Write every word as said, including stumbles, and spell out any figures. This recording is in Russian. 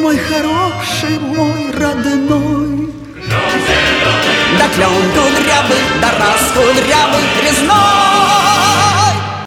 мой хороший, мой родной. Да клен кудрявый, да раз кудрявый резной.